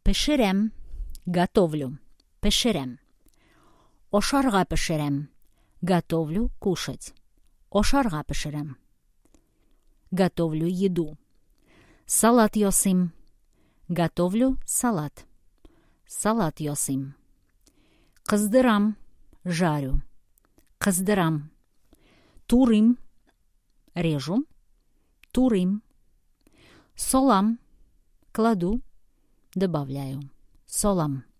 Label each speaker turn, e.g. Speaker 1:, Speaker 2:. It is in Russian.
Speaker 1: Пешерем. Готовлю. Пешерем. Ошарга пешерем. Готовлю кушать. Ошарга пешерем. Готовлю еду. Салат йосим. Готовлю салат. Салат йосим. Кыздырам. Жарю. Кыздырам. Турим. Режу. Турим. Солам. Кладу. Добавляю. Солам.